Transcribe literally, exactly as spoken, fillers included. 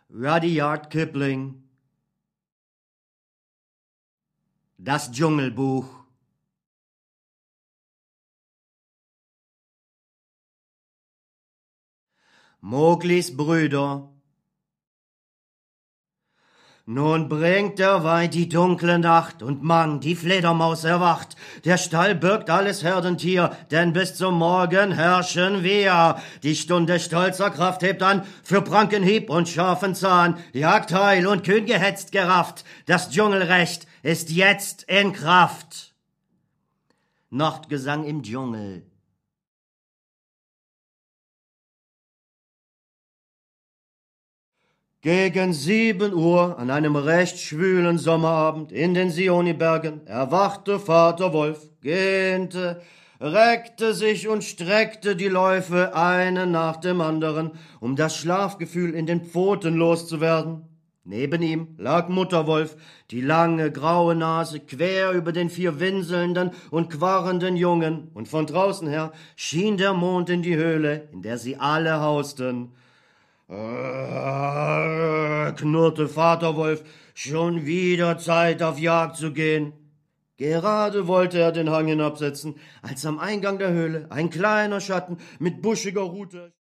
Rudyard Kipling. Das Dschungelbuch. Mowglis Brüder. Nun bringt er weit die dunkle Nacht und Mang, die Fledermaus, erwacht. Der Stall birgt alles Herdentier, denn bis zum Morgen herrschen wir. Die Stunde stolzer Kraft hebt an, für Prankenhieb und scharfen Zahn. Jagd heil und kühn gehetzt gerafft, das Dschungelrecht ist jetzt in Kraft. Nachtgesang im Dschungel. Gegen sieben Uhr an einem recht schwülen Sommerabend in den Sionibergen erwachte Vater Wolf, gähnte, reckte sich und streckte die Läufe einen nach dem anderen, um das Schlafgefühl in den Pfoten loszuwerden. Neben ihm lag Mutterwolf, die lange graue Nase quer über den vier winselnden und quarrenden Jungen, und von draußen her schien der Mond in die Höhle, in der sie alle hausten. Äh, knurrte Vater Wolf, schon wieder Zeit auf Jagd zu gehen. Gerade wollte er den Hang hinabsetzen, als am Eingang der Höhle ein kleiner Schatten mit buschiger Rute